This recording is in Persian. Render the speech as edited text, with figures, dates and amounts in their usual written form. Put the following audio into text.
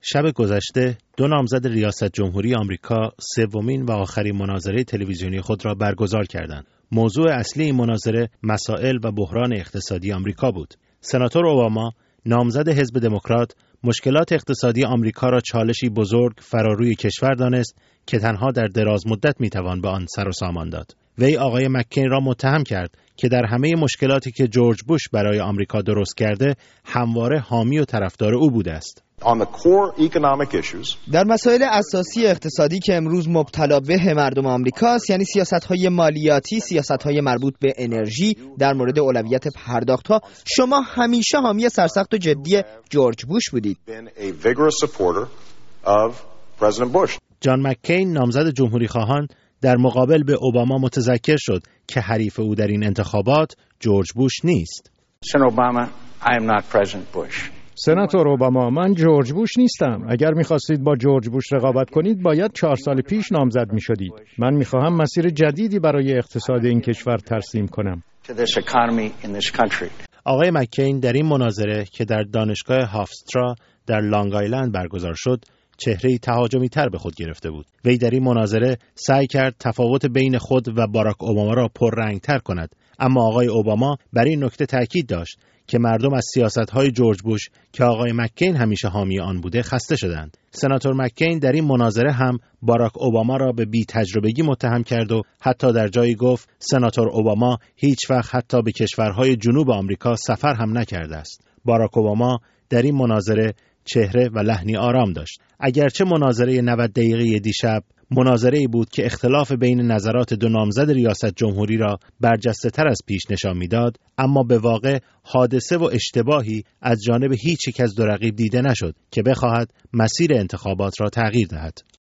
شب گذشته دو نامزد ریاست جمهوری آمریکا سومین و آخرین مناظره تلویزیونی خود را برگزار کردند. موضوع اصلی این مناظره مسائل و بحران اقتصادی آمریکا بود. سناتور اوباما نامزد حزب دموکرات مشکلات اقتصادی آمریکا را چالشی بزرگ فراروی کشور دانست که تنها در دراز مدت میتوان به آن سر و سامان داد. وی آقای مککین را متهم کرد که در همه مشکلاتی که جورج بوش برای آمریکا درست کرده همواره حامی و طرفدار او بوده است. در مسائل اساسی اقتصادی که امروز مبتلا به مردم آمریکاست، یعنی سیاست‌های مالیاتی، سیاست‌های مربوط به انرژی، در مورد اولویت پرداخت‌ها، شما همیشه حامی سرسخت و جدی جورج بوش بودید. جان مککین نامزد جمهوری خواهان در مقابل به اوباما متذکر شد که حریف او در این انتخابات جورج بوش نیست. سناتور اوباما، من جورج بوش نیستم. اگر می‌خواستید با جورج بوش رقابت کنید باید 4 سال پیش نامزد می‌شدید. من می‌خواهم مسیر جدیدی برای اقتصاد این کشور ترسیم کنم. آقای مککین در این مناظره که در دانشگاه هافسترا در لانگ آیلند برگزار شد چهره‌ای تهاجمی‌تر به خود گرفته بود. وی در این مناظره سعی کرد تفاوت بین خود و باراک اوباما را پررنگ‌تر کند، اما آقای اوباما بر این نکته تاکید داشت که مردم از سیاست‌های جورج بوش که آقای مککین همیشه حامی آن بوده خسته شدند. سناتور مککین در این مناظره هم باراک اوباما را به بی‌تجربگی متهم کرد و حتی در جایی گفت سناتور اوباما هیچ وقت حتی به کشورهای جنوب آمریکا سفر هم نکرده است. باراک اوباما در این مناظره چهره و لحنی آرام داشت. اگرچه مناظره 90 دقیقه دیشب مناظره‌ای بود که اختلاف بین نظرات دو نامزد ریاست جمهوری را برجسته‌تر از پیش نشان می‌داد، اما به واقع حادثه و اشتباهی از جانب هیچ یک از دو رقیب دیده نشد که بخواهد مسیر انتخابات را تغییر دهد.